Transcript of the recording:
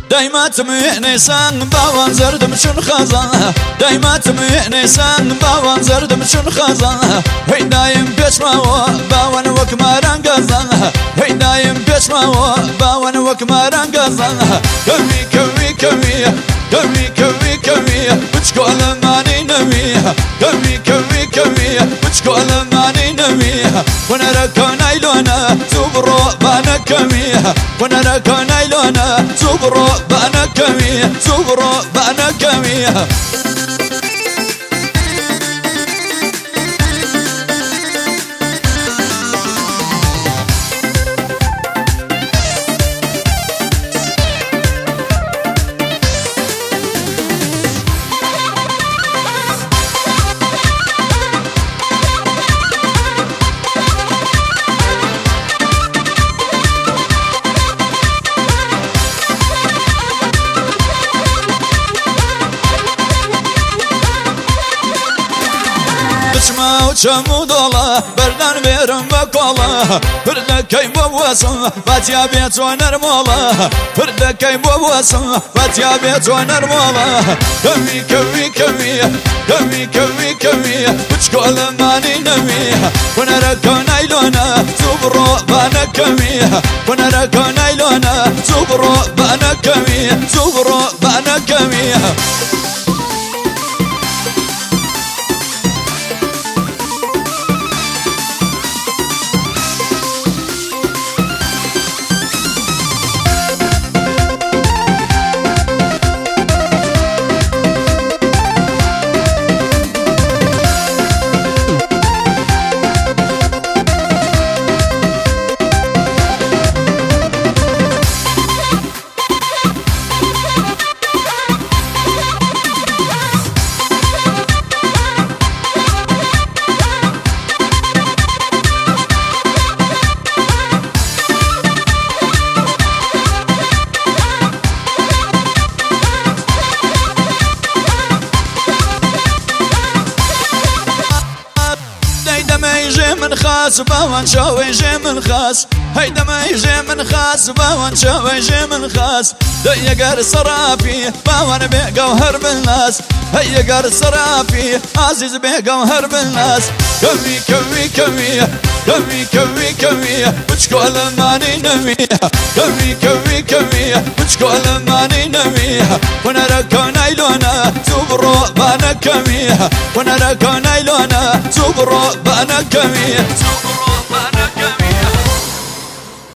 دايما تميعني سان باوان زرد مشون خزان دايما تميعني سان باوان زرد مشون خزان هي دايم بيشماو باوان وكماران قزان هي دايم بيشماو باوان وكماران قزان كمي كمي كمي كمي كمي كمي بتشكول ماني نمي كمي كمي كمي بتشكول ماني نمي وانا ركون ايلونا زبرو بانا كمي وانا ركون ايلونا زبرو بانا كمي زبرو بانا كمي بچما و چمو دولا بردن بیرم بکولا پردکی بواسم فاتیا بیت و نرمولا پردکی بواسم فاتیا بیت و نرمولا کمی کمی کمی کمی کمی کمی بچکول مانی نمی ونرکن ایلونا زبرو بانا کمی ونرکن ایلونا زبرو بانا کمی زبرو بانا کمی من خاص باوان شوي جي من خاص هيدا ما يجي من خاص باوان شوي جي من خاص ديقر صرافي باوان بيقوهر بالناس هيقر صرافي عزيز بيقوهر بالناس كمي كمي كمي كمي كمي كمي بتشكول ماني نمي كمي كمي كمي بتشكول ماني نمي وانا ركون ايلونا زبرو بانا كمي وانا ركون ايلونا زبرو بانا كمي زبرو بانا